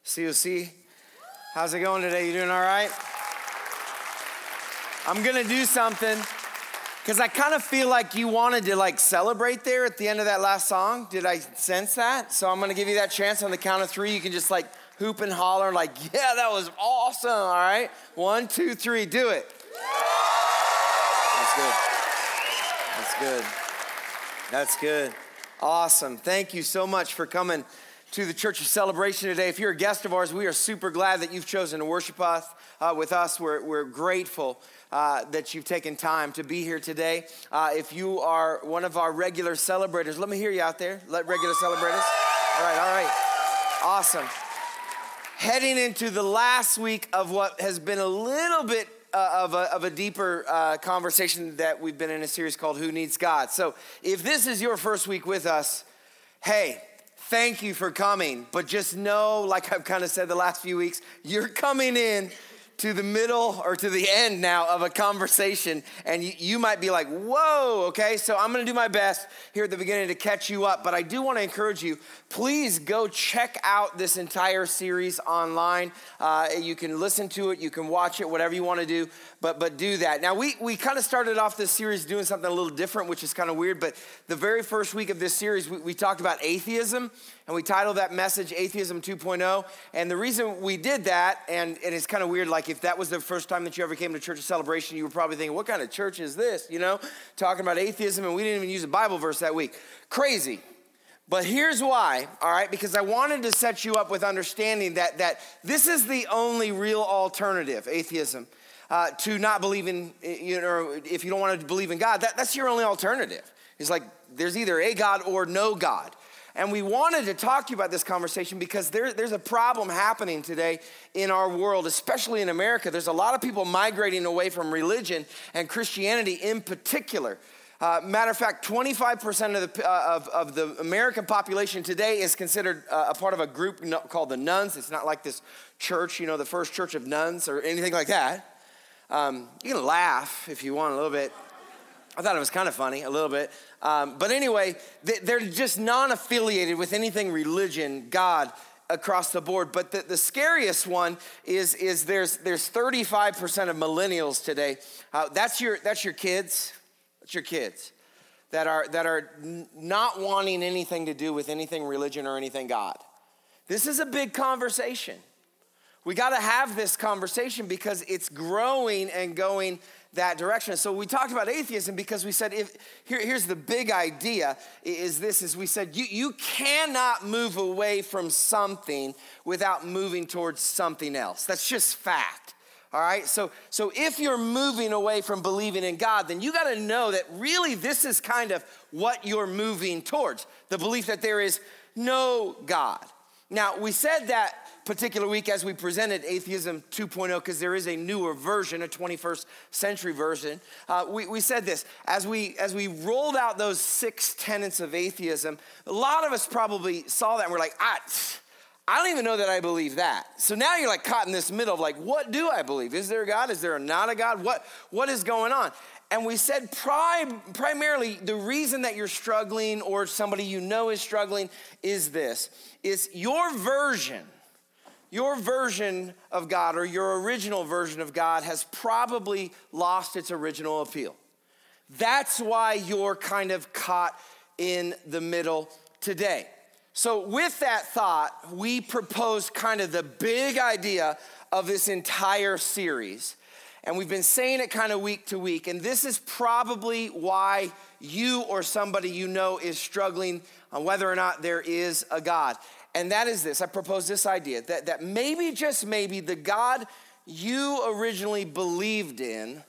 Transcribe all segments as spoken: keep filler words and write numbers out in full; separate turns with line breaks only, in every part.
C O C. How's it going today? You doing all right? I'm gonna do something because I kind of feel like you wanted to like celebrate there at the end of that last song. Did I sense that? So I'm gonna give you that chance on the count of three. You can just like hoop and holler like, yeah, that was awesome, all right? One, two, three, do it. That's good. That's good. That's good. Awesome. Thank you so much for coming to the Church of Celebration today. If you're a guest of ours, we are super glad that you've chosen to worship us uh, with us. We're, we're grateful uh, that you've taken time to be here today. Uh, if you are one of our regular celebrators, let me hear you out there. Let regular celebrators. All right, all right. Awesome. Heading into the last week of what has been a little bit Uh, of, a, of a deeper uh, conversation that we've been in a series called Who Needs God? So if this is your first week with us, hey, thank you for coming. But just know, like I've kind of said the last few weeks, you're coming in to the middle or to the end now of a conversation, and you, you might be like, whoa, okay? So I'm gonna do my best here at the beginning to catch you up, but I do wanna encourage you, please go check out this entire series online. Uh, you can listen to it, you can watch it, whatever you wanna do, but but do that. Now, we, we kind of started off this series doing something a little different, which is kind of weird, but the very first week of this series, we, we talked about atheism, and we titled that message Atheism two point oh. And the reason we did that, and, and it's kind of weird, like if that was the first time that you ever came to Church of Celebration, you were probably thinking, what kind of church is this? You know, talking about atheism, and we didn't even use a Bible verse that week. Crazy. But here's why, all right? Because I wanted to set you up with understanding that, that this is the only real alternative, atheism, uh, to not believing, you know, if you don't want to believe in God, that, that's your only alternative. It's like there's either a God or no God. And we wanted to talk to you about this conversation because there, there's a problem happening today in our world, especially in America. There's a lot of people migrating away from religion and Christianity in particular. Uh, matter of fact, twenty-five percent of the, uh, of, of the American population today is considered uh, a part of a group called the Nuns. It's not like this church, you know, the First Church of Nuns or anything like that. Um, you can laugh if you want a little bit. I thought it was kind of funny, a little bit. Um, but anyway, they're just non-affiliated with anything religion, God, across the board. But the, the scariest one is, is there's there's thirty-five percent of millennials today. Uh, that's your that's your kids. That's your kids that are that are n- not wanting anything to do with anything religion or anything God. This is a big conversation. We got to have this conversation because it's growing and going that direction. So we talked about atheism because we said, if here, here's the big idea is this, is we said, you, you cannot move away from something without moving towards something else. That's just fact. All right. So, so if you're moving away from believing in God, then you got to know that really this is kind of what you're moving towards. The belief that there is no God. Now, we said that particular week as we presented Atheism two point oh, because there is a newer version, a twenty-first century version. Uh, we, we said this, as we as we rolled out those six tenets of atheism, a lot of us probably saw that and we're like, I, I don't even know that I believe that. So now you're like caught in this middle of like, what do I believe? Is there a God? Is there not a God? What What is going on? And we said prim- primarily the reason that you're struggling or somebody you know is struggling is this, is your version, your version of God or your original version of God has probably lost its original appeal. That's why you're kind of caught in the middle today. So with that thought, we proposed kind of the big idea of this entire series. And we've been saying it kind of week to week. And this is probably why you or somebody you know is struggling on whether or not there is a God. And that is this. I propose this idea that, that maybe, just maybe, the God you originally believed in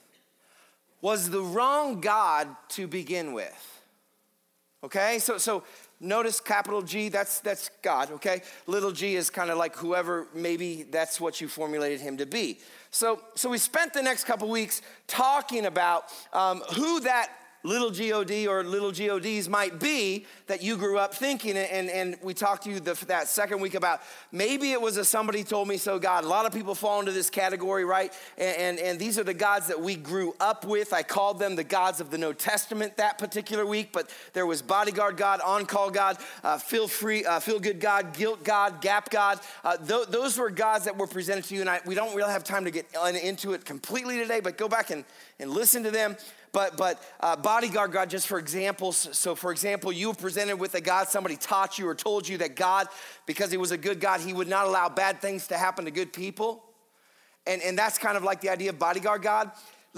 was the wrong God to begin with. Okay? So, so notice capital G, that's, that's God, okay? Little g is kind of like whoever, maybe that's what you formulated him to be. So, so we spent the next couple weeks talking about um, who that little G O D or little G O Ds might be that you grew up thinking. And, and we talked to you the, that second week about maybe it was a somebody told me so God. A lot of people fall into this category, right? And, and, and these are the gods that we grew up with. I called them the gods of the New Testament that particular week, but there was bodyguard God, on-call God, uh, feel free, uh, feel good God, guilt God, gap God. Uh, th- those were gods that were presented to you, and I, we don't really have time to get into it completely today, but go back and, and listen to them. But but uh, bodyguard God, just for examples. So for example, you were presented with a God, somebody taught you or told you that God, because he was a good God, he would not allow bad things to happen to good people. And, and that's kind of like the idea of bodyguard God.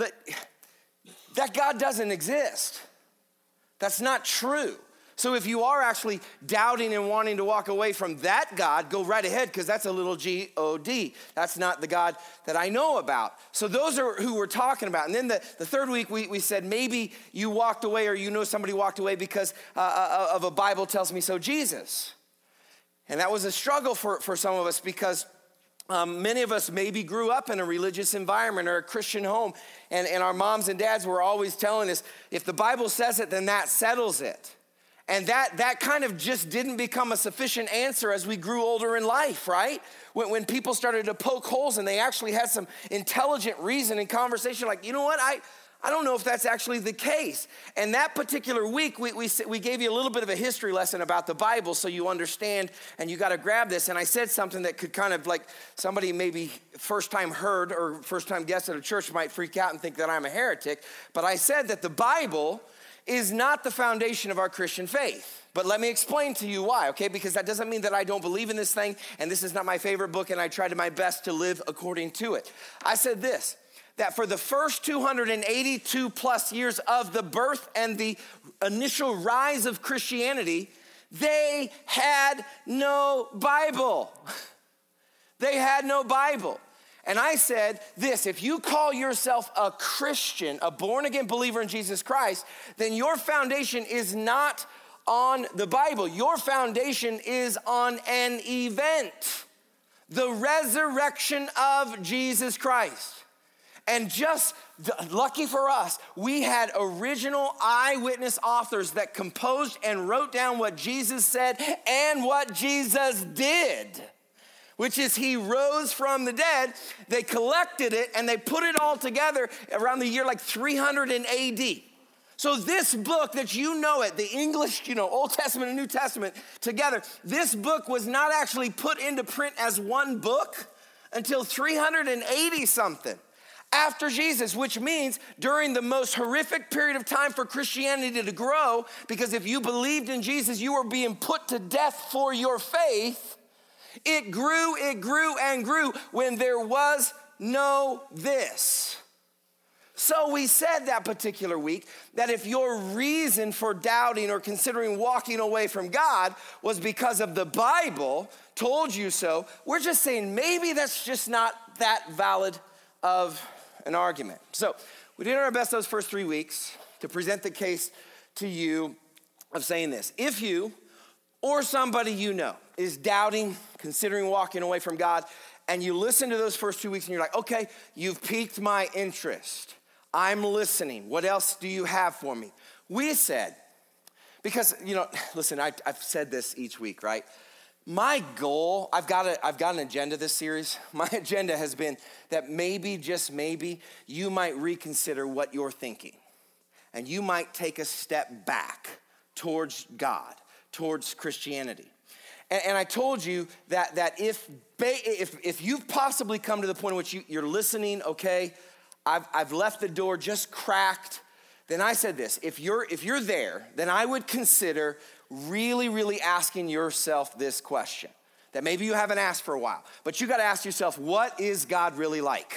That God doesn't exist. That's not true. So if you are actually doubting and wanting to walk away from that God, go right ahead, because that's a little G O D. That's not the God that I know about. So those are who we're talking about. And then the, the third week, we, we said maybe you walked away or you know somebody walked away because uh, of a Bible tells me so Jesus. And that was a struggle for, for some of us because Um, many of us maybe grew up in a religious environment or a Christian home, and, and our moms and dads were always telling us, if the Bible says it, then that settles it. And that, that kind of just didn't become a sufficient answer as we grew older in life, right? When, when people started to poke holes and they actually had some intelligent reason and conversation, like, you know what, I... I don't know if that's actually the case. And that particular week, we, we, we gave you a little bit of a history lesson about the Bible so you understand and you got to grab this. And I said something that could kind of like somebody maybe first time heard or first time guest at a church might freak out and think that I'm a heretic. But I said that the Bible is not the foundation of our Christian faith. But let me explain to you why, okay? Because that doesn't mean that I don't believe in this thing and this is not my favorite book and I tried my best to live according to it. I said this, that for the first two hundred eighty-two plus years of the birth and the initial rise of Christianity, they had no Bible. They had no Bible. And I said this, if you call yourself a Christian, a born-again believer in Jesus Christ, then your foundation is not on the Bible. Your foundation is on an event, the resurrection of Jesus Christ. And just lucky for us, we had original eyewitness authors that composed and wrote down what Jesus said and what Jesus did, which is he rose from the dead. They collected it and they put it all together around the year like three hundred A D. So this book that you know it, the English, you know, Old Testament and New Testament together, this book was not actually put into print as one book until three hundred eighty something. After Jesus, which means during the most horrific period of time for Christianity to grow, because if you believed in Jesus, you were being put to death for your faith. It grew, it grew, and grew when there was no this. So we said that particular week that if your reason for doubting or considering walking away from God was because of the Bible told you so, we're just saying maybe that's just not that valid of an argument. So we did our best those first three weeks to present the case to you of saying this. If you or somebody you know is doubting, considering walking away from God, and you listen to those first two weeks and you're like, okay, you've piqued my interest. I'm listening. What else do you have for me? We said, because, you know, listen, I, I've said this each week, right? My goal, I've got, a, I've got an agenda this series. My agenda has been that maybe, just maybe, you might reconsider what you're thinking. And you might take a step back towards God, towards Christianity. And, and I told you that, that if, if, if you've possibly come to the point in which you, you're listening, okay, I've, I've left the door just cracked, then I said this, if you're, if you're there, then I would consider really, really asking yourself this question that maybe you haven't asked for a while, but you got to ask yourself, what is God really like?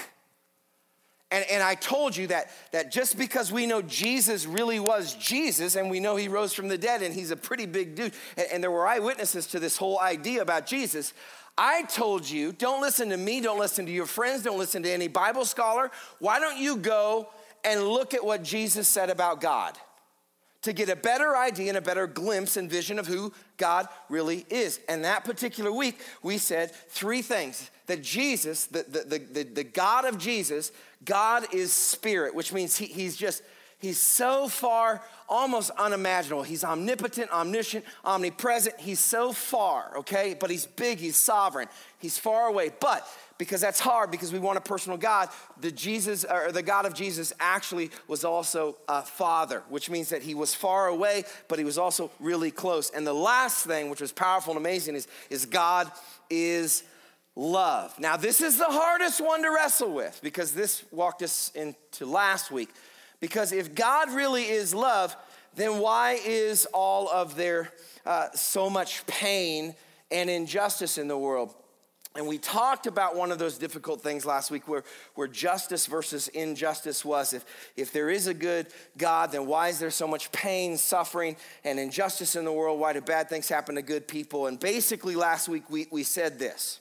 And, and I told you that, that just because we know Jesus really was Jesus and we know he rose from the dead and he's a pretty big dude, and, and there were eyewitnesses to this whole idea about Jesus, I told you, don't listen to me, don't listen to your friends, don't listen to any Bible scholar. Why don't you go and look at what Jesus said about God to get a better idea and a better glimpse and vision of who God really is. And that particular week, we said three things. That Jesus, the, the, the, the God of Jesus, God is spirit, which means he, he's just, He's so far, almost unimaginable. He's omnipotent, omniscient, omnipresent. He's so far, okay? But he's big, he's sovereign. He's far away. But because that's hard, because we want a personal God, the Jesus or the God of Jesus actually was also a father, which means that he was far away, but he was also really close. And the last thing, which was powerful and amazing, is, is God is love. Now, this is the hardest one to wrestle with, because this walked us into last week. Because if God really is love, then why is all of there uh, so much pain and injustice in the world? And we talked about one of those difficult things last week where, where justice versus injustice was. If, if there is a good God, then why is there so much pain, suffering, and injustice in the world? Why do bad things happen to good people? And basically last week we, we said this.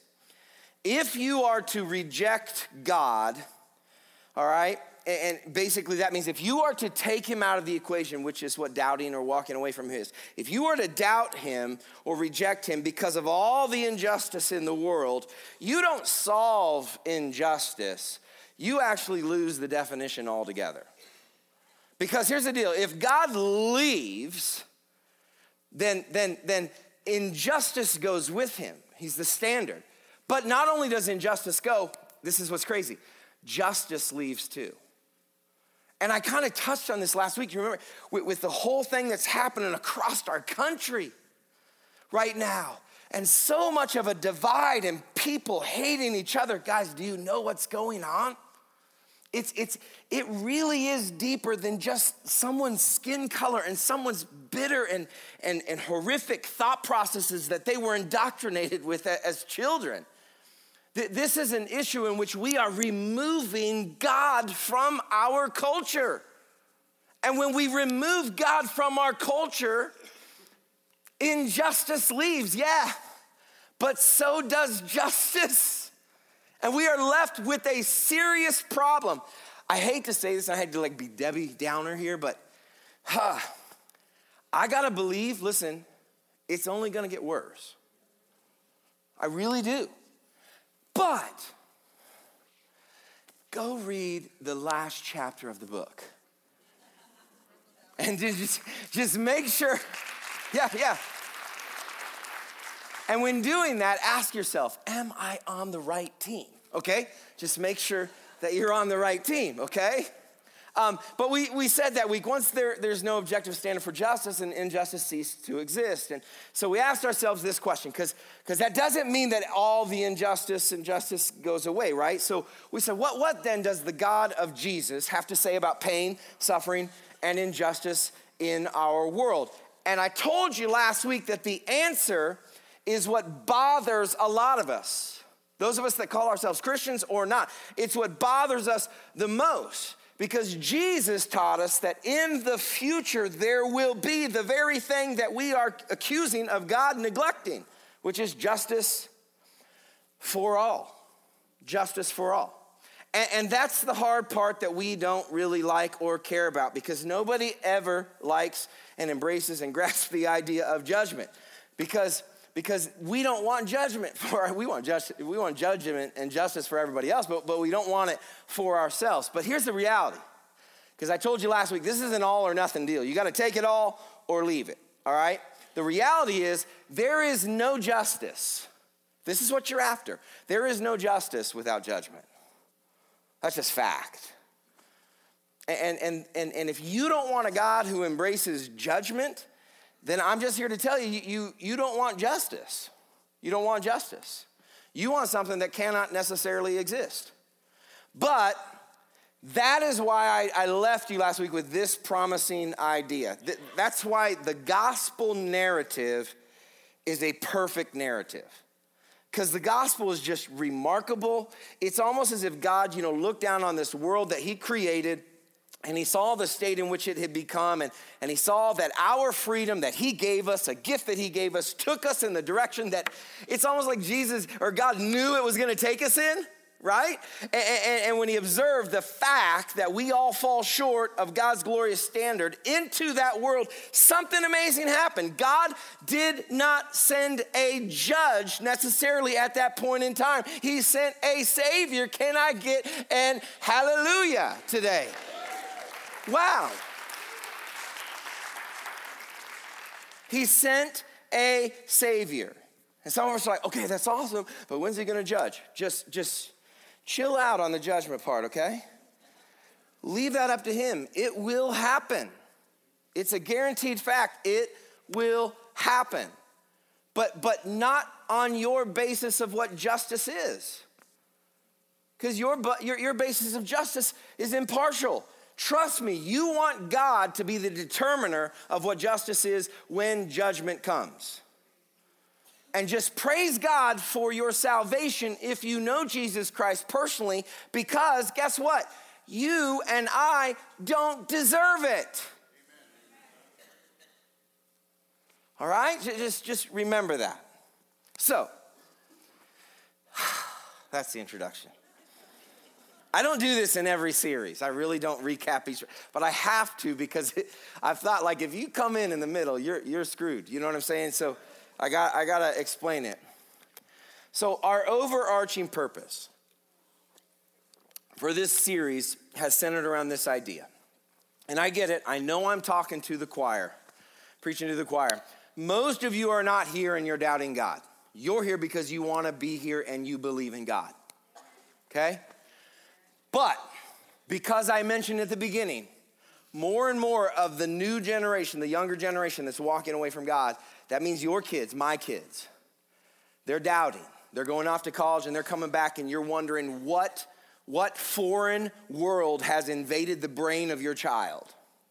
If you are to reject God, all right, and basically that means if you are to take him out of the equation, which is what doubting or walking away from his, if you are to doubt him or reject him because of all the injustice in the world, you don't solve injustice. You actually lose the definition altogether. Because here's the deal. If God leaves, then, then, then injustice goes with him. He's the standard. But not only does injustice go, this is what's crazy, justice leaves too. And I kind of touched on this last week. You remember, with, with the whole thing that's happening across our country right now. And so much of a divide and people hating each other. Guys, do you know what's going on? It's, it's, it really is deeper than just someone's skin color and someone's bitter and, and, and horrific thought processes that they were indoctrinated with as children. This is an issue in which we are removing God from our culture. And when we remove God from our culture, injustice leaves, yeah, but so does justice. And we are left with a serious problem. I hate to say this, I hate to like be Debbie Downer here, but huh, I gotta believe, listen, it's only gonna get worse. I really do. But go read the last chapter of the book. And just, just make sure, yeah, yeah. And when doing that, ask yourself, am I on the right team? Okay? Just make sure that you're on the right team, okay? Um, but we, we said that week, once there, there's no objective standard for justice, and injustice ceased to exist. And so we asked ourselves this question, because because that doesn't mean that all the injustice and justice goes away, right? So we said, what, what then does the God of Jesus have to say about pain, suffering, and injustice in our world? And I told you last week that the answer is what bothers a lot of us. Those of us that call ourselves Christians or not. It's what bothers us the most. Because Jesus taught us that in the future there will be the very thing that we are accusing of God neglecting, which is justice for all. Justice for all. And, and that's the hard part that we don't really like or care about, because nobody ever likes and embraces and grasps the idea of judgment. Because Because we don't want judgment for, we want just, we want judgment and justice for everybody else, but, but we don't want it for ourselves. But here's the reality. Because I told you last week, this is an all or nothing deal. You got to take it all or leave it, all right? The reality is there is no justice. This is what you're after. There is no justice without judgment. That's just fact. And, and, and, and if you don't want a God who embraces judgment, then I'm just here to tell you, you, you don't want justice. You don't want justice. You want something that cannot necessarily exist. But that is why I, I left you last week with this promising idea. That's why the gospel narrative is a perfect narrative. Because the gospel is just remarkable. It's almost as if God, you know, looked down on this world that he created, and he saw the state in which it had become, and, and he saw that our freedom that he gave us, a gift that he gave us, took us in the direction that it's almost like Jesus or God knew it was gonna take us in, right? And, and, and when he observed the fact that we all fall short of God's glorious standard into that world, something amazing happened. God did not send a judge necessarily at that point in time. He sent a savior. Can I get an hallelujah today? Wow. He sent a Savior. And some of us are like, okay, that's awesome, but when's he gonna judge? Just, just chill out on the judgment part, okay? Leave that up to him. It will happen. It's a guaranteed fact. It will happen. But, but not on your basis of what justice is. Because your, your, your basis of justice is impartial. Trust me, you want God to be the determiner of what justice is when judgment comes. And just praise God for your salvation if you know Jesus Christ personally, because guess what? You and I don't deserve it. All right? Just, just remember that. So, that's the introduction. I don't do this in every series. I really don't recap each, but I have to because it, I've thought like if you come in in the middle, you're you're screwed. You know what I'm saying? So I got I gotta explain it. So our overarching purpose for this series has centered around this idea, and I get it. I know I'm talking to the choir, preaching to the choir. Most of you are not here and you're doubting God. You're here because you want to be here and you believe in God. Okay? But because I mentioned at the beginning, more and more of the new generation, the younger generation that's walking away from God, that means your kids, my kids, they're doubting. They're going off to college and they're coming back and you're wondering what, what foreign world has invaded the brain of your child.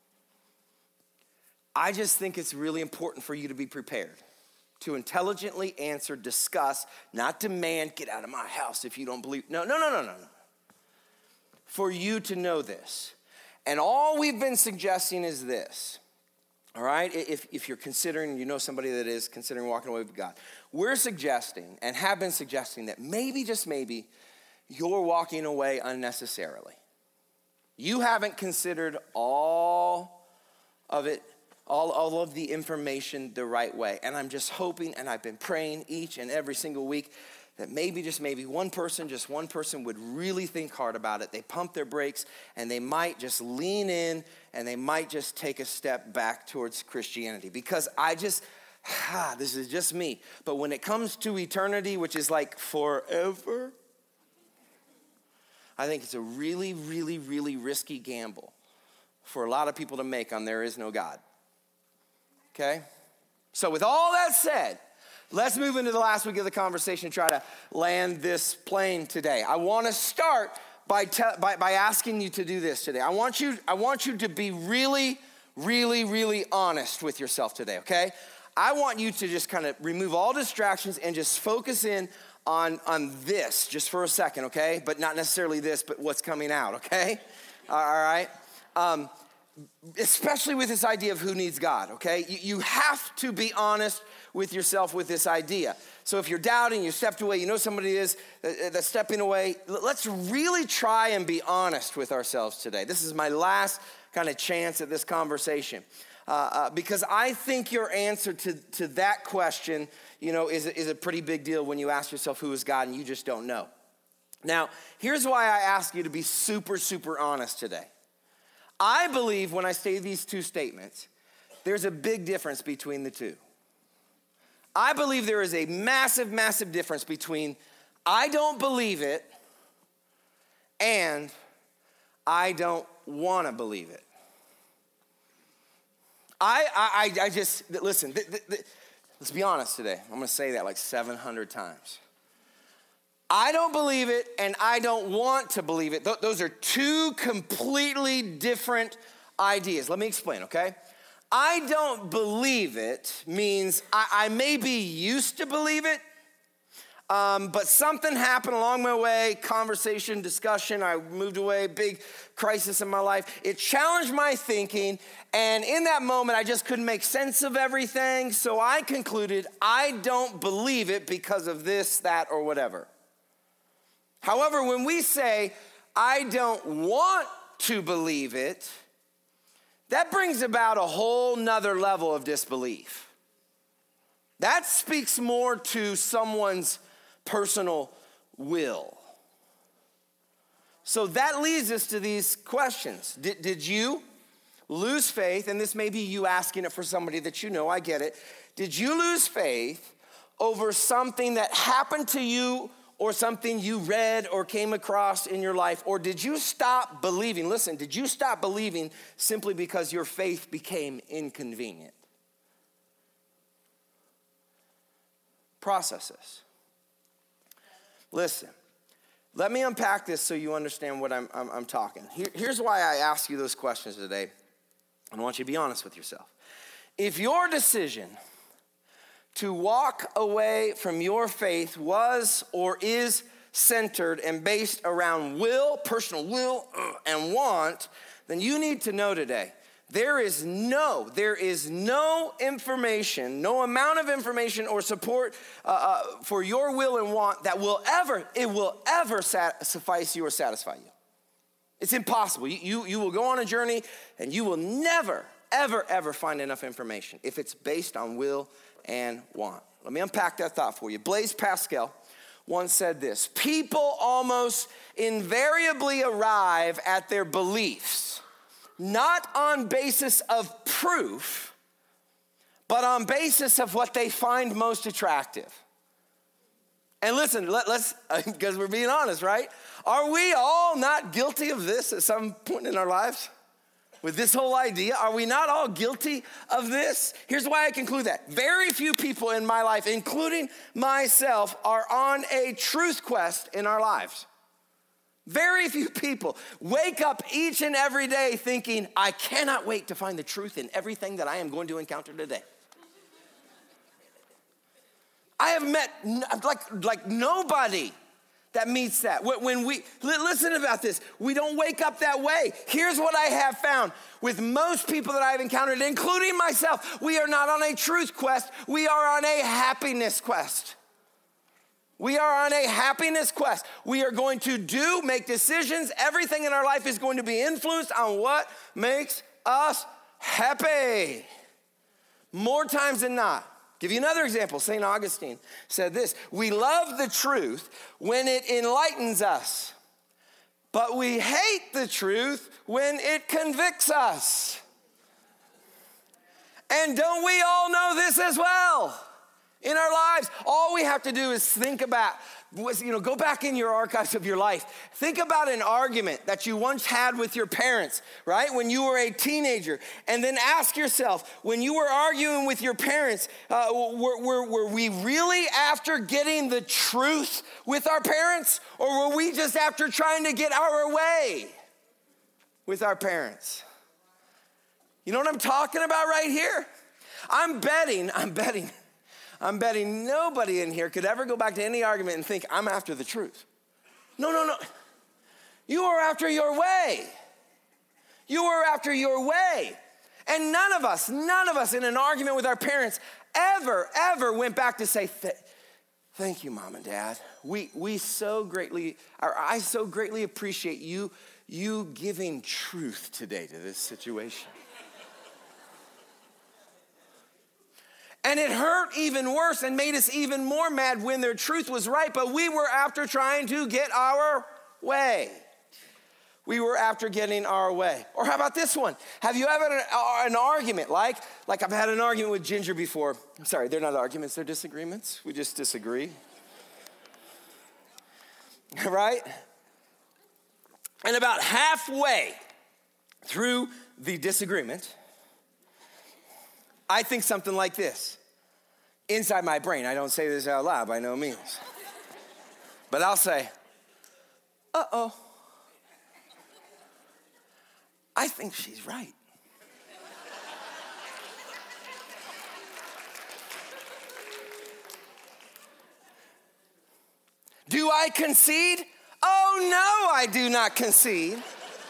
I just think it's really important for you to be prepared to intelligently answer, discuss, not demand, get out of my house if you don't believe. No, no, no, no, no, no. For you to know this. And all we've been suggesting is this, all right? If, if you're considering, you know somebody that is considering walking away with God, we're suggesting and have been suggesting that maybe, just maybe, you're walking away unnecessarily. You haven't considered all of it, all, all of the information the right way. And I'm just hoping, and I've been praying each and every single week, that maybe, just maybe, one person, just one person would really think hard about it. They pump their brakes, and they might just lean in, and they might just take a step back towards Christianity. Because I just, ah, this is just me. But when it comes to eternity, which is like forever, I think it's a really, really, really risky gamble for a lot of people to make on there is no God. Okay? So with all that said, let's move into the last week of the conversation and try to land this plane today. I want to start by, te- by, by asking you to do this today. I want you, I want you to be really, really, really honest with yourself today, okay? I want you to just kind of remove all distractions and just focus in on, on this just for a second, okay? But not necessarily this, but what's coming out, okay? All right? Um, especially with this idea of who needs God, okay? You, you have to be honest with yourself with this idea. So if you're doubting, you stepped away, you know somebody is that's stepping away, let's really try and be honest with ourselves today. This is my last kind of chance at this conversation. Uh, uh, because I think your answer to, to that question, you know, is, is a pretty big deal when you ask yourself who is God and you just don't know. Now, here's why I ask you to be super, super honest today. I believe when I say these two statements, there's a big difference between the two. I believe there is a massive, massive difference between I don't believe it and I don't want to believe it. I, I, I just, listen, th- th- th- let's be honest today. I'm going to say that like seven hundred times. I don't believe it and I don't want to believe it. Th- those are two completely different ideas. Let me explain, okay? I don't believe it means I, I may be used to believe it, um, but something happened along my way, conversation, discussion, I moved away, big crisis in my life. It challenged my thinking, and in that moment, I just couldn't make sense of everything, so I concluded I don't believe it because of this, that, or whatever. However, when we say, I don't want to believe it, that brings about a whole nother level of disbelief. That speaks more to someone's personal will. So that leads us to these questions. Did, did you lose faith, and this may be you asking it for somebody that you know, I get it. Did you lose faith over something that happened to you or something you read or came across in your life? Or did you stop believing? Listen, did you stop believing simply because your faith became inconvenient? Process this. Listen, let me unpack this so you understand what I'm, I'm, I'm talking. Here, here's why I ask you those questions today. I want you to be honest with yourself. If your decision to walk away from your faith was or is centered and based around will, personal will, and want, then you need to know today, there is no, there is no information, no amount of information or support uh, uh, for your will and want that will ever, it will ever sat- suffice you or satisfy you. It's impossible. You, you, you will go on a journey and you will never, ever, ever find enough information if it's based on will and want. Let me unpack that thought for you. Blaise Pascal once said this: people almost invariably arrive at their beliefs not on basis of proof, but on basis of what they find most attractive. And listen, let, let's, because we're being honest, right? Are we all not guilty of this at some point in our lives? With this whole idea, are we not all guilty of this? Here's why I conclude that. Very few people in my life, including myself, are on a truth quest in our lives. Very few people wake up each and every day thinking, I cannot wait to find the truth in everything that I am going to encounter today. I have met like, like nobody that meets that. When we, listen about this, we don't wake up that way. Here's what I have found with most people that I've encountered, including myself, we are not on a truth quest, we are on a happiness quest. We are on a happiness quest. We are going to do, make decisions. Everything in our life is going to be influenced on what makes us happy. More times than not. Give you another example. Saint Augustine said this: we love the truth when it enlightens us, but we hate the truth when it convicts us. And don't we all know this as well? In our lives, all we have to do is think about, you know, go back in your archives of your life. Think about an argument that you once had with your parents, right? When you were a teenager. And then ask yourself, when you were arguing with your parents, uh, were, were, were we really after getting the truth with our parents? Or were we just after trying to get our way with our parents? You know what I'm talking about right here? I'm betting, I'm betting. I'm betting nobody in here could ever go back to any argument and think, I'm after the truth. No, no, no. You are after your way. You are after your way. And none of us, none of us in an argument with our parents ever, ever went back to say, thank you, Mom and Dad. We we so greatly, or I so greatly appreciate you, you giving truth today to this situation. And it hurt even worse and made us even more mad when their truth was right, but we were after trying to get our way. We were after getting our way. Or how about this one? Have you ever had an, an argument, like, like I've had an argument with Ginger before. I'm sorry, they're not arguments, they're disagreements. We just disagree. Right? And about halfway through the disagreement, I think something like this. Inside my brain, I don't say this out loud by no means. But I'll say, uh-oh. I think she's right. Do I concede? Oh, no, I do not concede.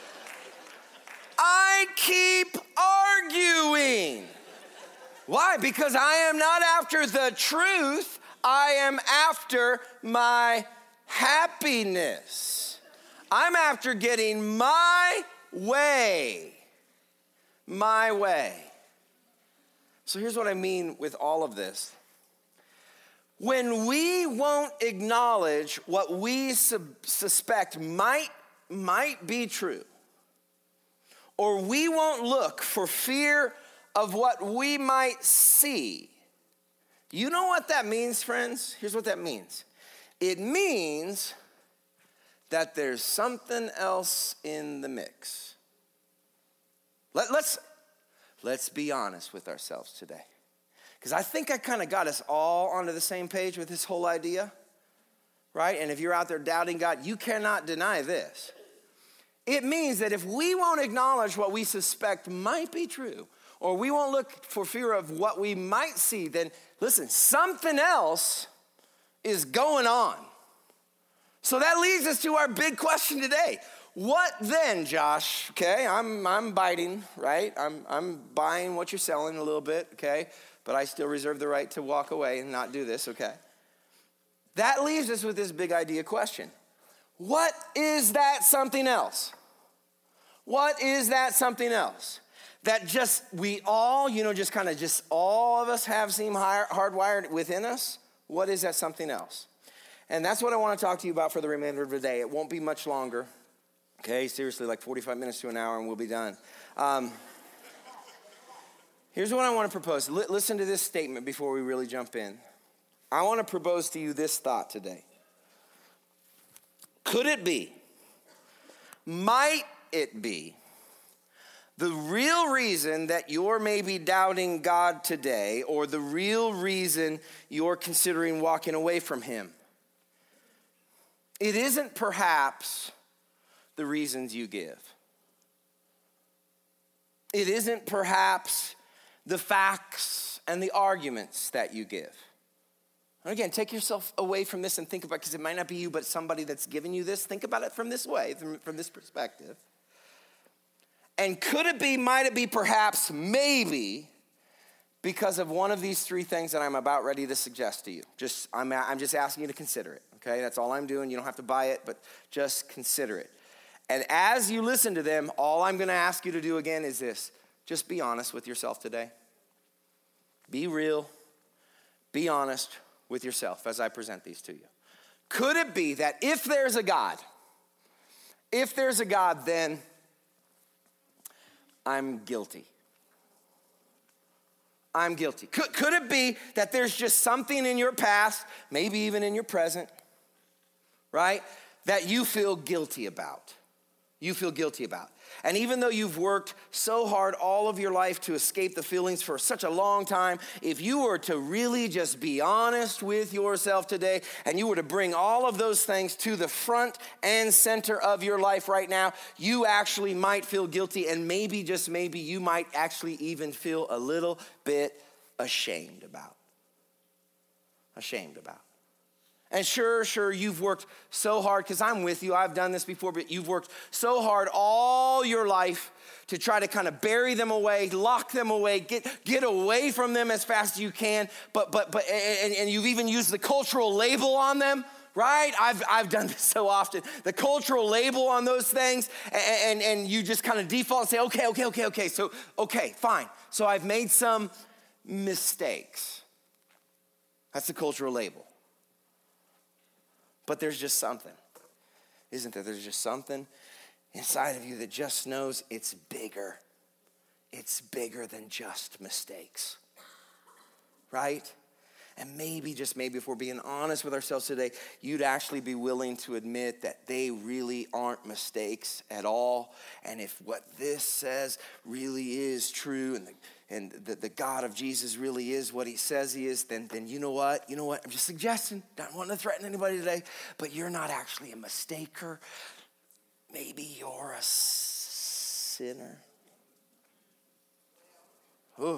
I keep arguing. Why? Because I am not after the truth. I am after my happiness. I'm after getting my way. My way. So here's what I mean with all of this. When we won't acknowledge what we sub- suspect might, might be true, or we won't look for fear of what we might see. You know what that means, friends? Here's what that means. It means that there's something else in the mix. Let, let's, let's be honest with ourselves today. Because I think I kind of got us all onto the same page with this whole idea, right? And if you're out there doubting God, you cannot deny this. It means that if we won't acknowledge what we suspect might be true, or we won't look for fear of what we might see, then listen, something else is going on. So that leads us to our big question today. What then, Josh? Okay, I'm I'm biting, right? I'm I'm buying what you're selling a little bit, okay? But I still reserve the right to walk away and not do this, okay? That leaves us with this big idea question. What is that something else? What is that something else? That just, we all, you know, just kind of just all of us have seem hardwired within us? What is that something else? And that's what I want to talk to you about for the remainder of the day. It won't be much longer. Okay, seriously, like forty-five minutes to an hour and we'll be done. Um, here's what I want to propose. L- listen to this statement before we really jump in. I want to propose to you this thought today. Could it be, might it be, the real reason that you're maybe doubting God today, or the real reason you're considering walking away from him, it isn't perhaps the reasons you give. It isn't perhaps the facts and the arguments that you give. And again, take yourself away from this and think about it, because it might not be you, but somebody that's giving you this. Think about it from this way, from, from this perspective. And could it be, might it be, perhaps, maybe, because of one of these three things that I'm about ready to suggest to you? Just, I'm, I'm just asking you to consider it, okay? That's all I'm doing. You don't have to buy it, but just consider it. And as you listen to them, all I'm going to ask you to do again is this. Just be honest with yourself today. Be real. Be honest with yourself as I present these to you. Could it be that if there's a God, if there's a God, then I'm guilty? I'm guilty. Could, could it be that there's just something in your past, maybe even in your present, right, that you feel guilty about? You feel guilty about. And even though you've worked so hard all of your life to escape the feelings for such a long time, if you were to really just be honest with yourself today, and you were to bring all of those things to the front and center of your life right now, you actually might feel guilty, and maybe, just maybe, you might actually even feel a little bit ashamed about. Ashamed about. And sure, sure, you've worked so hard, because I'm with you, I've done this before, but you've worked so hard all your life to try to kind of bury them away, lock them away, get, get away from them as fast as you can, but but but and, and you've even used the cultural label on them, right? I've I've done this so often. The cultural label on those things, and, and, and you just kind of default and say, okay, okay, okay, okay, so, okay, fine. So I've made some mistakes. That's the cultural label. But there's just something, isn't there? There's just something inside of you that just knows it's bigger. It's bigger than just mistakes, right? And maybe, just maybe, if we're being honest with ourselves today, you'd actually be willing to admit that they really aren't mistakes at all. And if what this says really is true, and the and the, the God of Jesus really is what he says he is, then, then you know what? You know what? I'm just suggesting, not wanting to threaten anybody today, but you're not actually a mistaker. Maybe you're a sinner. Ooh.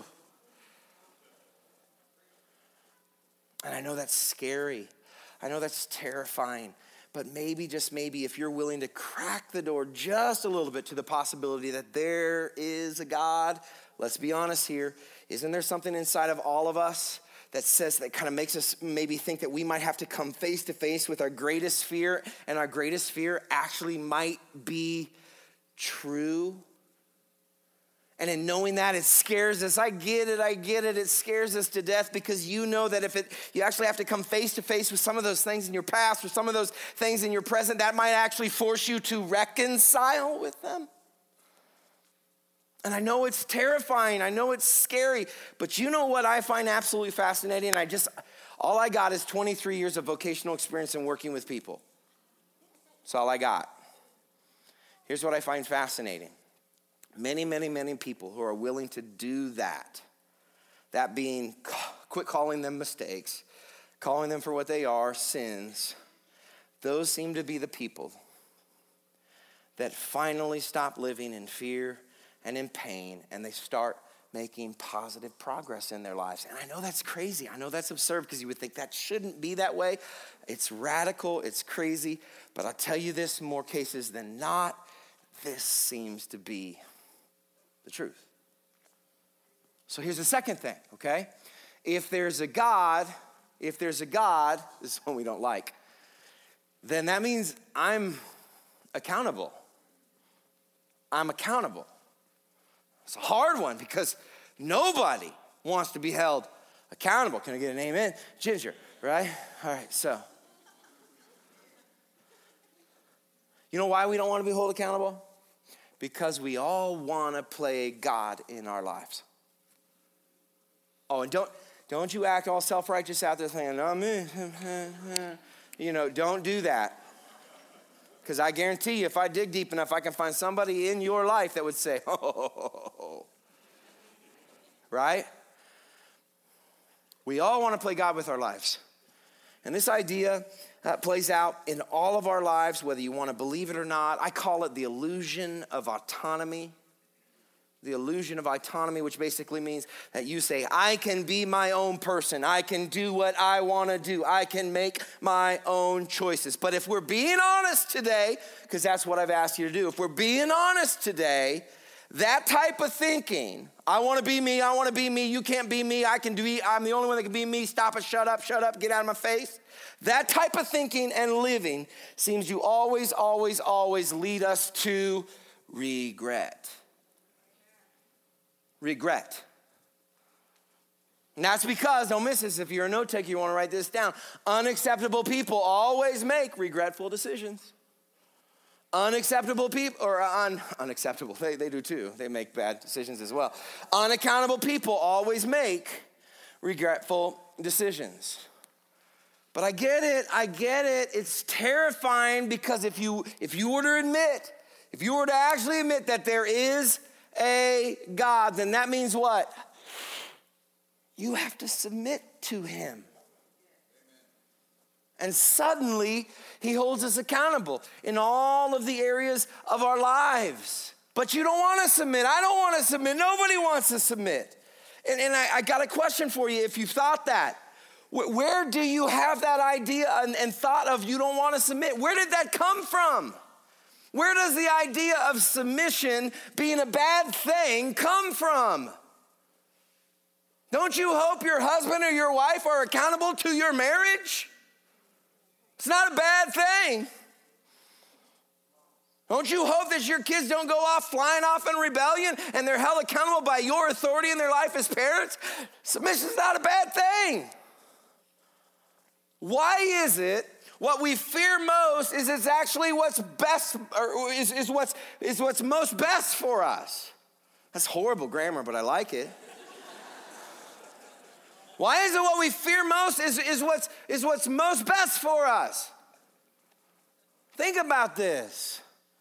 And I know that's scary. I know that's terrifying. But maybe, just maybe, if you're willing to crack the door just a little bit to the possibility that there is a God, let's be honest here, isn't there something inside of all of us that says, that kind of makes us maybe think that we might have to come face to face with our greatest fear, and our greatest fear actually might be true? And in knowing that, it scares us. I get it, I get it. It scares us to death, because you know that if it, you actually have to come face to face with some of those things in your past, or some of those things in your present, that might actually force you to reconcile with them. And I know it's terrifying. I know it's scary. But you know what I find absolutely fascinating? I just, all I got is twenty-three years of vocational experience in working with people. That's all I got. Here's what I find fascinating. Many, many, many people who are willing to do that, that being quit calling them mistakes, calling them for what they are, sins, those seem to be the people that finally stop living in fear and in pain, and they start making positive progress in their lives. And I know that's crazy. I know that's absurd because you would think that shouldn't be that way. It's radical, it's crazy, but I'll tell you this, more cases than not, this seems to be the truth. So here's the second thing, okay? If there's a God, if there's a God, this is one we don't like, then that means I'm accountable. I'm accountable. It's a hard one because nobody wants to be held accountable. Can I get an amen? Ginger, right? All right, so. You know why we don't want to be held accountable? Because we all want to play God in our lives. Oh, and don't, don't you act all self-righteous out there saying, no, me. You know, don't do that. Because I guarantee you, if I dig deep enough, I can find somebody in your life that would say, oh, right? We all want to play God with our lives. And this idea uh, plays out in all of our lives, whether you want to believe it or not. I call it the illusion of autonomy. The illusion of autonomy, which basically means that you say, I can be my own person. I can do what I want to do. I can make my own choices. But if we're being honest today, because that's what I've asked you to do, if we're being honest today, that type of thinking, I want to be me, I want to be me, you can't be me, I can do, I'm the only one that can be me, stop it, shut up, shut up, get out of my face. That type of thinking and living seems to always, always, always lead us to regret. Regret. And that's because, don't miss this, if you're a note taker, you want to write this down. Unacceptable people always make regretful decisions. Unacceptable people, or un, unacceptable, they, they do too. They make bad decisions as well. Unaccountable people always make regretful decisions. But I get it, I get it. It's terrifying because if you if you were to admit, if you were to actually admit that there is a God, then that means what? You have to submit to him. And suddenly, he holds us accountable in all of the areas of our lives. But you don't want to submit. I don't want to submit. Nobody wants to submit. And, and I, I got a question for you if you thought that. Where, where do you have that idea and, and thought of you don't want to submit? Where did that come from? Where does the idea of submission being a bad thing come from? Don't you hope your husband or your wife are accountable to your marriage? It's not a bad thing. Don't you hope that your kids don't go off flying off in rebellion and they're held accountable by your authority in their life as parents? Submission's not a bad thing. Why is it what we fear most is it's actually what's best, or is, is, what's, is what's most best for us? That's horrible grammar, but I like it. Why is it what we fear most is, is, what's, is what's most best for us? Think about this.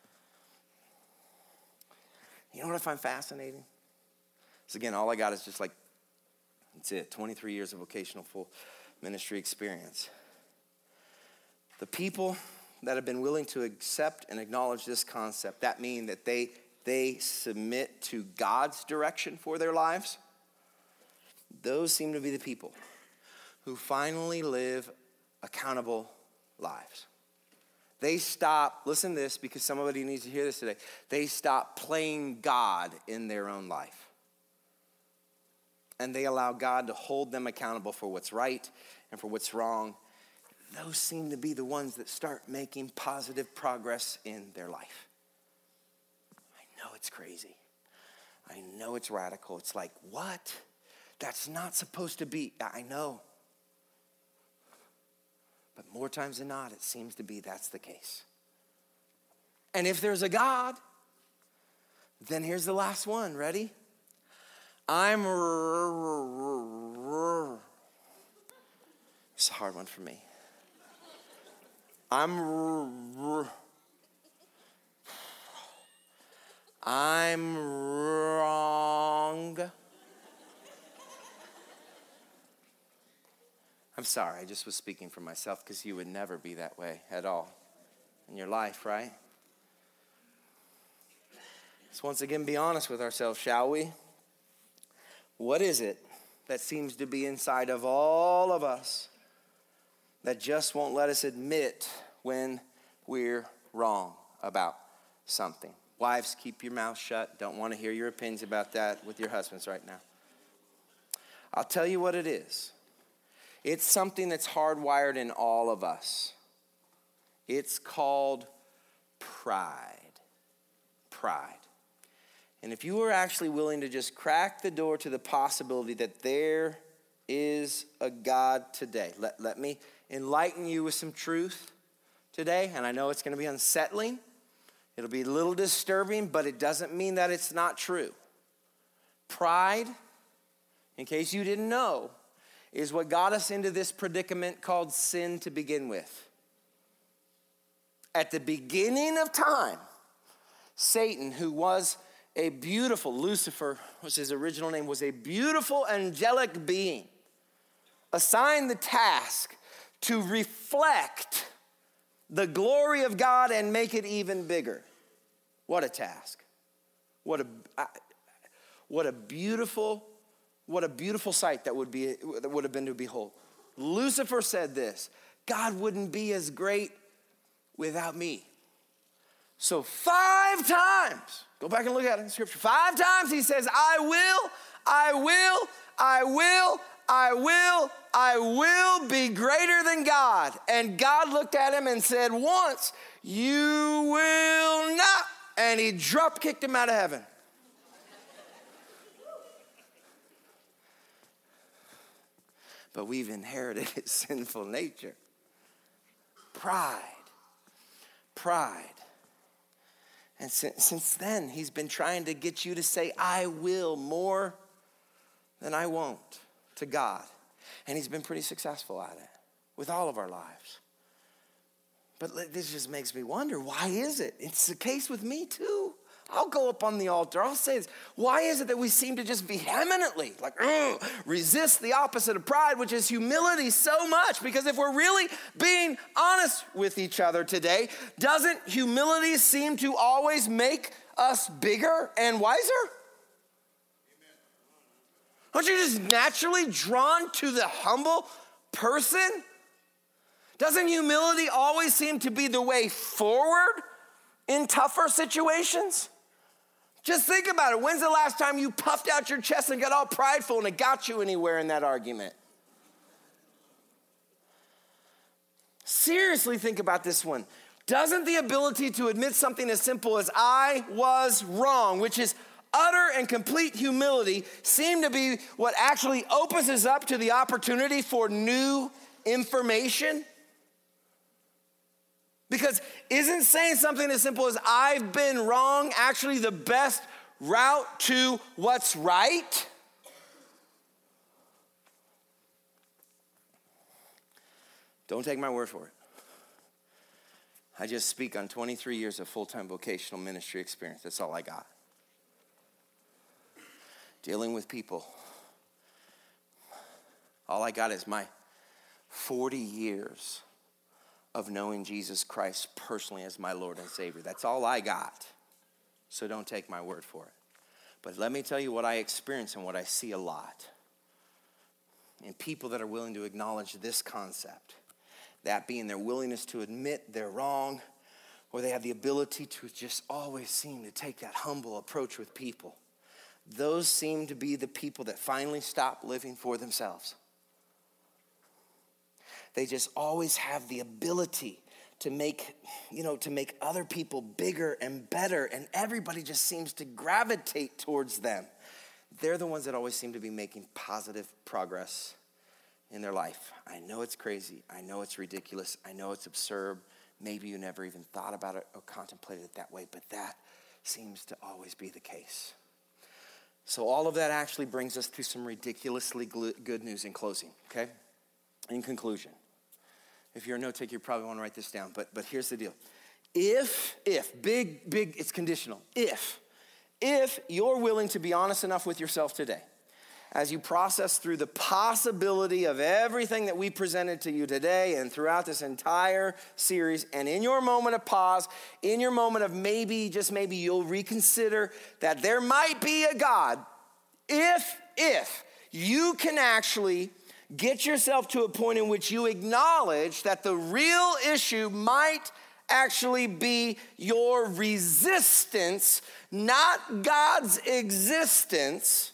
You know what I find fascinating? So again, all I got is just like, that's it, twenty-three years of vocational full ministry experience. The people that have been willing to accept and acknowledge this concept, that means that they, they submit to God's direction for their lives, those seem to be the people who finally live accountable lives. They stop, listen to this because somebody needs to hear this today. They stop playing God in their own life. And they allow God to hold them accountable for what's right and for what's wrong. Those seem to be the ones that start making positive progress in their life. I know it's crazy. I know it's radical. It's like, what? That's not supposed to be. I know. But more times than not, it seems to be that's the case. And if there's a God, Then here's the last one. Ready? I'm. It's a hard one for me. I'm. I'm wrong. I'm sorry, I just was speaking for myself because you would never be that way at all in your life, right? Let's once again be honest with ourselves, shall we? What is it that seems to be inside of all of us that just won't let us admit when we're wrong about something? Wives, keep your mouth shut. Don't want to hear your opinions about that with your husbands right now. I'll tell you what it is. It's something that's hardwired in all of us. It's called pride. Pride. And if you were actually willing to just crack the door to the possibility that there is a God today, let, let me enlighten you with some truth today. And I know it's going to be unsettling. It'll be a little disturbing, but it doesn't mean that it's not true. Pride, in case you didn't know, is what got us into this predicament called sin to begin with. At the beginning of time, Satan, who was a beautiful, Lucifer was his original name, was a beautiful angelic being, assigned the task to reflect the glory of God and make it even bigger. What a task. What a, what a beautiful What a beautiful sight that would be that would have been to behold. Lucifer said this: God wouldn't be as great without me. So five times, go back and look at it in Scripture. Five times he says, I will, I will, I will, I will, I will be greater than God. And God looked at him and said once, you will not. And he drop kicked him out of heaven. But we've inherited his sinful nature. Pride. Pride. And since, since then, he's been trying to get you to say, I will more than I won't to God. And he's been pretty successful at it with all of our lives. But this just makes me wonder, why is it? It's the case with me too. I'll go up on the altar. I'll say this. Why is it that we seem to just vehemently, like, resist the opposite of pride, which is humility, so much? Because if we're really being honest with each other today, doesn't humility seem to always make us bigger and wiser? Aren't you just naturally drawn to the humble person? Doesn't humility always seem to be the way forward in tougher situations? Just think about it. When's the last time you puffed out your chest and got all prideful and it got you anywhere in that argument? Seriously, think about this one. Doesn't the ability to admit something as simple as I was wrong, which is utter and complete humility, seem to be what actually opens us up to the opportunity for new information? Because isn't saying something as simple as I've been wrong actually the best route to what's right? Don't take my word for it. I just speak on twenty-three years of full-time vocational ministry experience. That's all I got. Dealing with people. All I got is my forty years of knowing Jesus Christ personally as my Lord and Savior. That's all I got. So don't take my word for it. But let me tell you what I experience and what I see a lot. And people that are willing to acknowledge this concept. That being their willingness to admit they're wrong, or they have the ability to just always seem to take that humble approach with people. Those seem to be the people that finally stop living for themselves. They just always have the ability to make, you know, to make other people bigger and better, and everybody just seems to gravitate towards them. They're the ones that always seem to be making positive progress in their life. I know it's crazy. I know it's ridiculous. I know it's absurd. Maybe you never even thought about it or contemplated it that way, but that seems to always be the case. So all of that actually brings us to some ridiculously good news in closing, okay? In conclusion, if you're a note taker, you probably want to write this down, but, but here's the deal. If, if, big, big, it's conditional. If, if you're willing to be honest enough with yourself today, as you process through the possibility of everything that we presented to you today and throughout this entire series, and in your moment of pause, in your moment of maybe, just maybe you'll reconsider that there might be a God, if, if you can actually get yourself to a point in which you acknowledge that the real issue might actually be your resistance, not God's existence.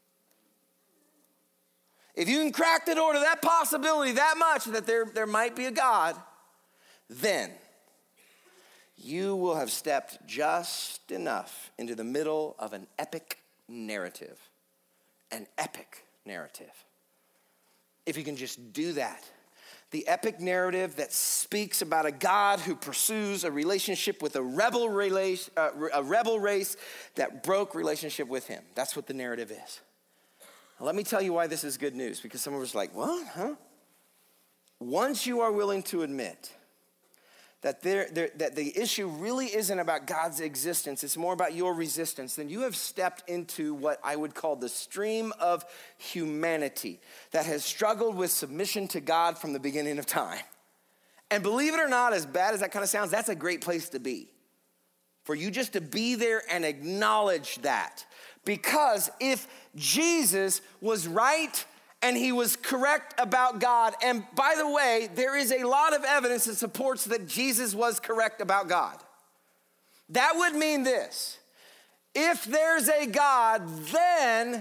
If you can crack the door to that possibility that much that there, there might be a God, then you will have stepped just enough into the middle of an epic narrative. An epic narrative. If you can just do that. The epic narrative that speaks about a God who pursues a relationship with a rebel, rela- uh, a rebel race that broke relationship with him. That's what the narrative is. Now, let me tell you why this is good news, because some of us are like, what, huh? Once you are willing to admit that, there, there, that the issue really isn't about God's existence, it's more about your resistance, then you have stepped into what I would call the stream of humanity that has struggled with submission to God from the beginning of time. And believe it or not, as bad as that kind of sounds, that's a great place to be. For you just to be there and acknowledge that. Because if Jesus was right and he was correct about God, and by the way, there is a lot of evidence that supports that Jesus was correct about God. That would mean this: if there's a God, then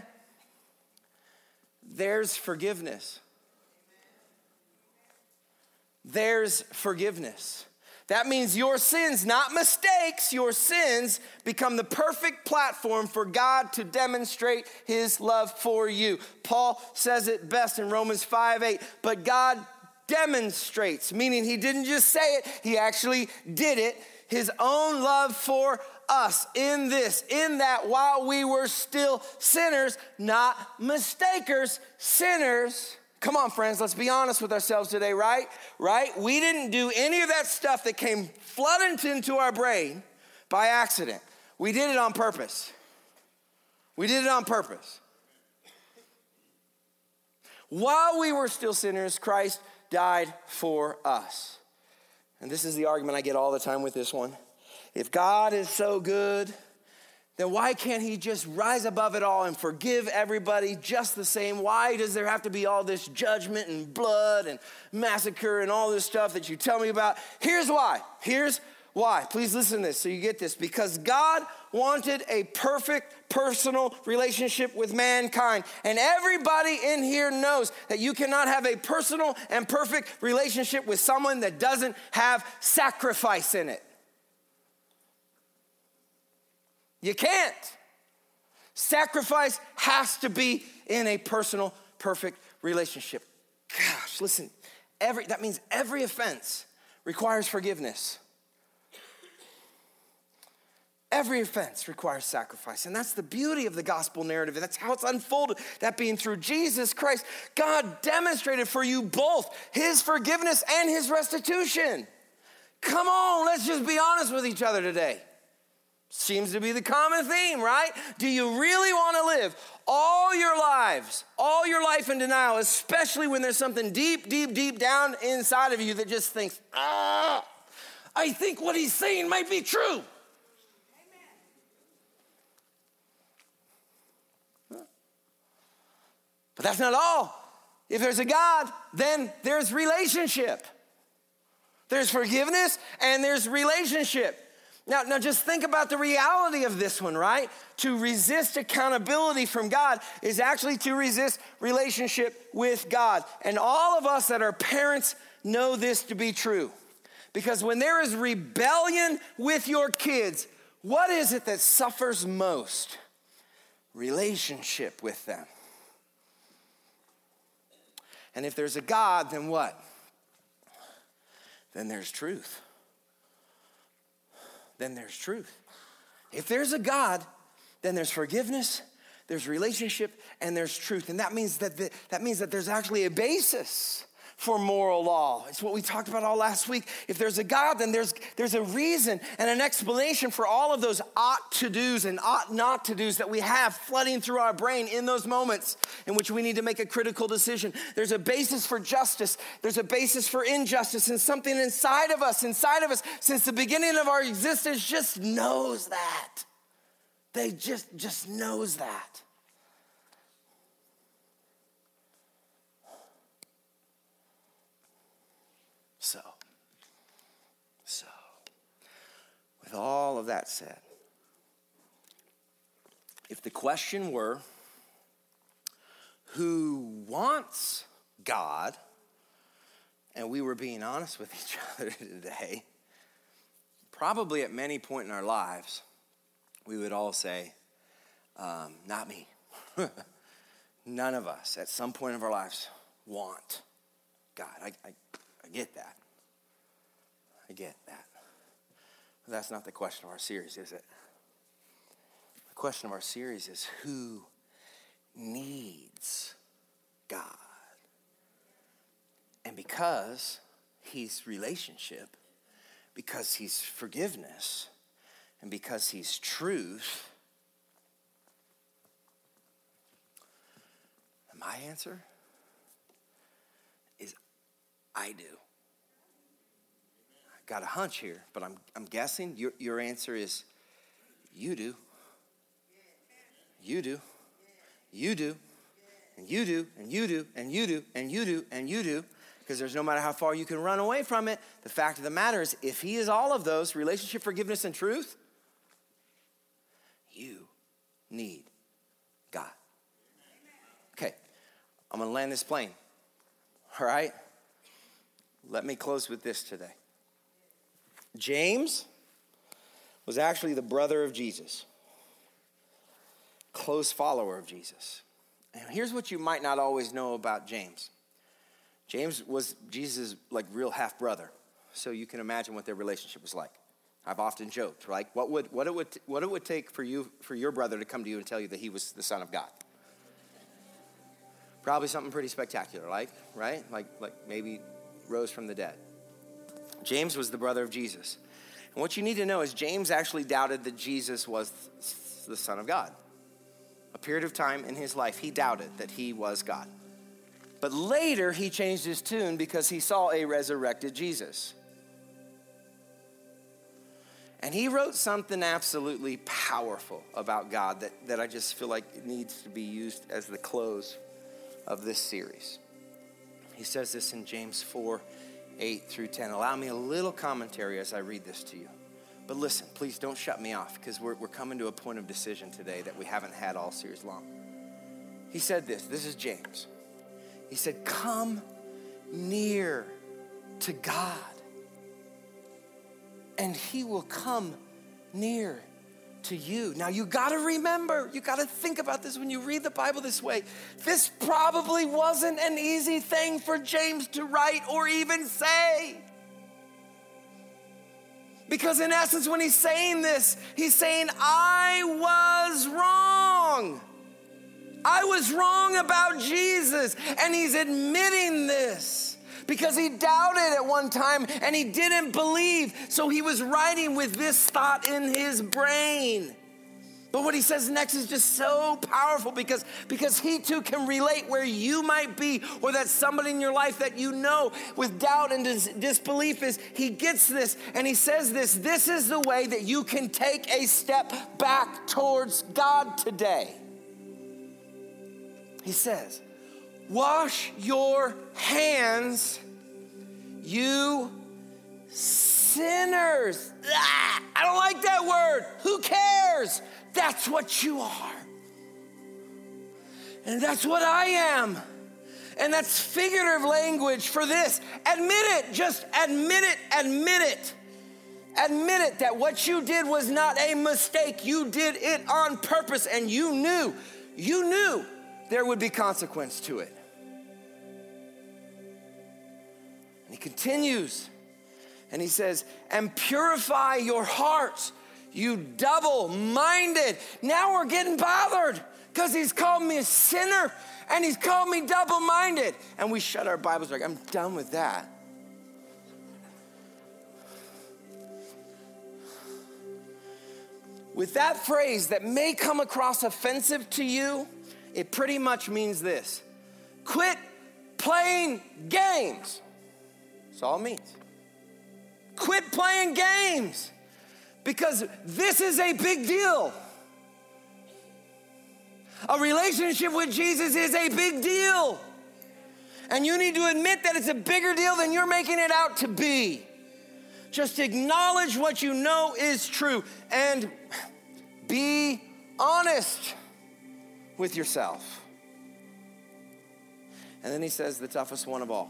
there's forgiveness. There's forgiveness. That means your sins, not mistakes, your sins become the perfect platform for God to demonstrate his love for you. Paul says it best in Romans five eight, but God demonstrates, meaning he didn't just say it, he actually did it, his own love for us in this, in that while we were still sinners, not mistakers, sinners. Come on, friends, let's be honest with ourselves today, right? Right? We didn't do any of that stuff that came flooding into our brain by accident. We did it on purpose. We did it on purpose. While we were still sinners, Christ died for us. And this is the argument I get all the time with this one. If God is so good, then why can't he just rise above it all and forgive everybody just the same? Why does there have to be all this judgment and blood and massacre and all this stuff that you tell me about? Here's why. Here's why. Please listen to this so you get this. Because God wanted a perfect personal relationship with mankind. And everybody in here knows that you cannot have a personal and perfect relationship with someone that doesn't have sacrifice in it. You can't. Sacrifice has to be in a personal, perfect relationship. Gosh, listen, every that means every offense requires forgiveness. Every offense requires sacrifice. And that's the beauty of the gospel narrative. And that's how it's unfolded. That being through Jesus Christ, God demonstrated for you both his forgiveness and his restitution. Come on, let's just be honest with each other today. Seems to be the common theme, right? Do you really want to live all your lives, all your life in denial, especially when there's something deep, deep, deep down inside of you that just thinks, ah, I think what he's saying might be true. Amen. But that's not all. If there's a God, then there's relationship. There's forgiveness and there's relationship. Now, now just think about the reality of this one, right? To resist accountability from God is actually to resist relationship with God. And all of us that are parents know this to be true. Because when there is rebellion with your kids, what is it that suffers most? Relationship with them. And if there's a God, then what? Then there's truth. Then there's truth. If there's a God, then there's forgiveness, there's relationship, and there's truth. And that means that the, that means that there's actually a basis for moral law. It's what we talked about all last week. If there's a God, then there's, there's a reason and an explanation for all of those ought to do's and ought not to do's that we have flooding through our brain in those moments in which we need to make a critical decision. There's a basis for justice. There's a basis for injustice, and something inside of us, inside of us, since the beginning of our existence just knows that. They just, just knows that. So, so, with all of that said, if the question were, who wants God, and we were being honest with each other today, probably at many point in our lives, we would all say, um, not me. None of us at some point of our lives want God. I, I, I get that. I get that. But that's not the question of our series, is it? The question of our series is, who needs God? And because he's relationship, because he's forgiveness, and because he's truth, my answer is I do. I got a hunch here, but I'm I'm guessing your, your answer is you do. You do. You do. And you do. And you do. And you do. And you do. And you do. Because there's no matter how far you can run away from it, the fact of the matter is, if he is all of those, relationship, forgiveness, and truth, you need God. Okay, I'm going to land this plane. All right? Let me close with this today. James was actually the brother of Jesus, close follower of Jesus. And here's what you might not always know about James. James was Jesus' like real half brother, so you can imagine what their relationship was like. I've often joked, right? What would what it would what it would take for you for your brother to come to you and tell you that he was the Son of God? Probably something pretty spectacular, like right, like like maybe rose from the dead. James was the brother of Jesus, and what you need to know is James actually doubted that Jesus was the Son of God. A period of time in his life, he doubted that he was God. But later, he changed his tune because he saw a resurrected Jesus. And he wrote something absolutely powerful about God that, that I just feel like it needs to be used as the close of this series. He says this in James four, eight through ten. Allow me a little commentary as I read this to you. But listen, please don't shut me off, because we're, we're coming to a point of decision today that we haven't had all series long. He said this. This is James. He said, come near to God, and he will come near to you. Now, you got to remember, you got to think about this when you read the Bible this way. This probably wasn't an easy thing for James to write or even say. Because in essence, when he's saying this, he's saying, I was wrong. I was wrong about Jesus, and he's admitting this because he doubted at one time and he didn't believe, so he was writing with this thought in his brain. But what he says next is just so powerful because, because he too can relate where you might be, or that somebody in your life that you know with doubt and dis- disbelief is, he gets this and he says this, this is the way that you can take a step back towards God today. He says, wash your hands, you sinners. Ah, I don't like that word. Who cares? That's what you are. And that's what I am. And that's figurative language for this. Admit it. Just admit it. Admit it. Admit it that what you did was not a mistake. You did it on purpose, and you knew, you knew there would be consequence to it. And he continues, and he says, and purify your hearts, You double-minded. Now we're getting bothered because he's called me a sinner and he's called me double-minded. And we shut our Bibles like, I'm done with that. With that phrase that may come across offensive to you, it pretty much means this. Quit playing games. That's all it means. Quit playing games. Because this is a big deal. A relationship with Jesus is a big deal. And you need to admit that it's a bigger deal than you're making it out to be. Just acknowledge what you know is true and be honest with yourself. And then he says the toughest one of all.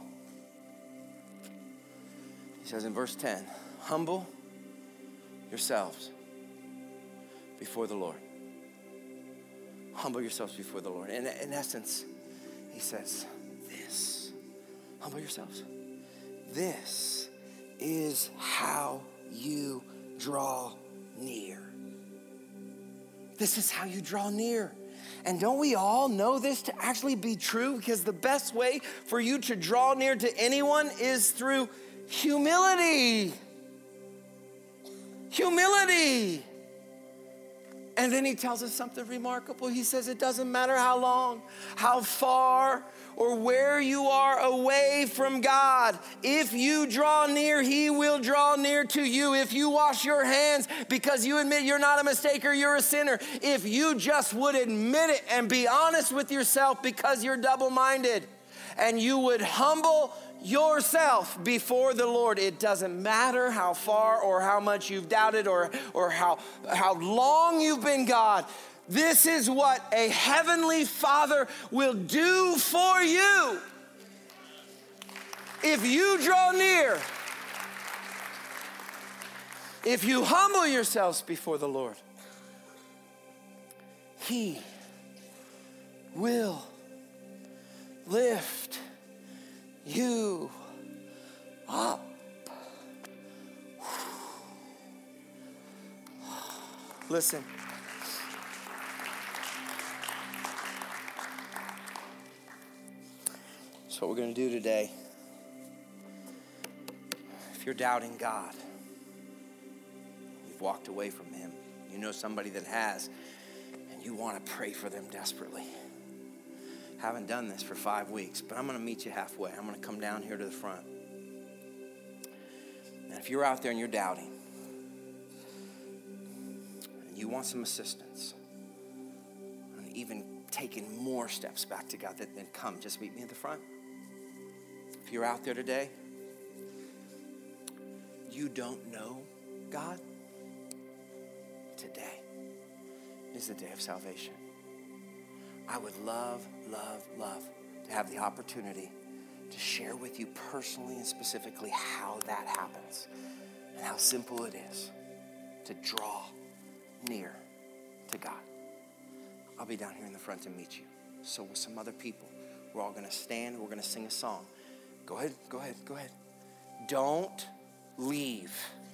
He says in verse ten, humble yourselves before the Lord. Humble yourselves before the Lord. In, in essence, he says this. Humble yourselves. This is how you draw near. This is how you draw near. And don't we all know this to actually be true? Because the best way for you to draw near to anyone is through humility. Humility. And then he tells us something remarkable. He says it doesn't matter how long, how far, or where you are away from God. If you draw near, he will draw near to you. If you wash your hands because you admit you're not a mistaker, you're a sinner. If you just would admit it and be honest with yourself because you're double-minded, and you would humble yourself before the Lord. It doesn't matter how far or how much you've doubted or, or how, how long you've been God. This is what a heavenly Father will do for you. If you draw near, if you humble yourselves before the Lord, he will lift you up. Listen. That's what we're going to do today. If you're doubting God, you've walked away from him, you know somebody that has, and you want to pray for them desperately. Haven't done this for five weeks, but I'm going to meet you halfway. I'm going to come down here to the front. And if you're out there and you're doubting, and you want some assistance, and even taking more steps back to God, then come, just meet me at the front. If you're out there today, you don't know God, today is the day of salvation. I would love, love, love to have the opportunity to share with you personally and specifically how that happens and how simple it is to draw near to God. I'll be down here in the front to meet you. So with some other people, we're all going to stand. We're going to sing a song. Go ahead, go ahead, go ahead. Don't leave.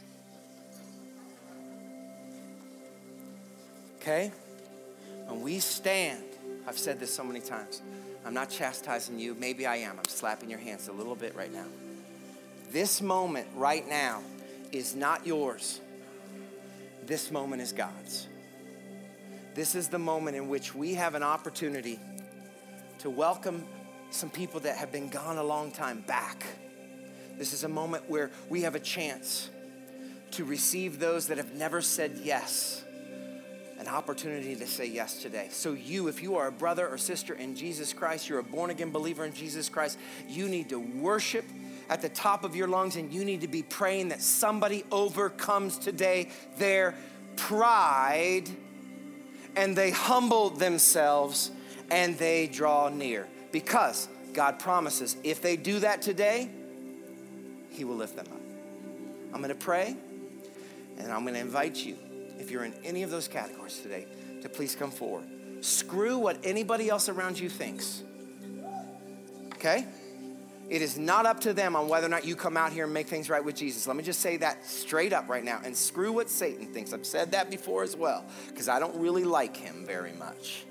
Okay? When we stand, I've said this so many times. I'm not chastising you. Maybe I am. I'm slapping your hands a little bit right now. This moment right now is not yours. This moment is God's. This is the moment in which we have an opportunity to welcome some people that have been gone a long time back. This is a moment where we have a chance to receive those that have never said yes. An opportunity to say yes today. So you, if you are a brother or sister in Jesus Christ, you're a born-again believer in Jesus Christ, you need to worship at the top of your lungs, and you need to be praying that somebody overcomes today their pride and they humble themselves and they draw near. Because God promises if they do that today, he will lift them up. I'm going to pray, and I'm going to invite you, if you're in any of those categories today, to please come forward. Screw what anybody else around you thinks. Okay? It is not up to them on whether or not you come out here and make things right with Jesus. Let me just say that straight up right now. And screw what Satan thinks. I've said that before as well, because I don't really like him very much.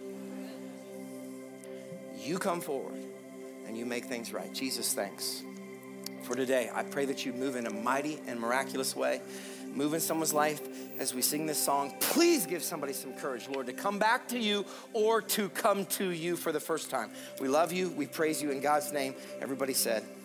You come forward and you make things right. Jesus, thanks for today. I pray that you move in a mighty and miraculous way. Move in someone's life as we sing this song. Please give somebody some courage, Lord, to come back to you or to come to you for the first time. We love you. We praise you in God's name. Everybody said,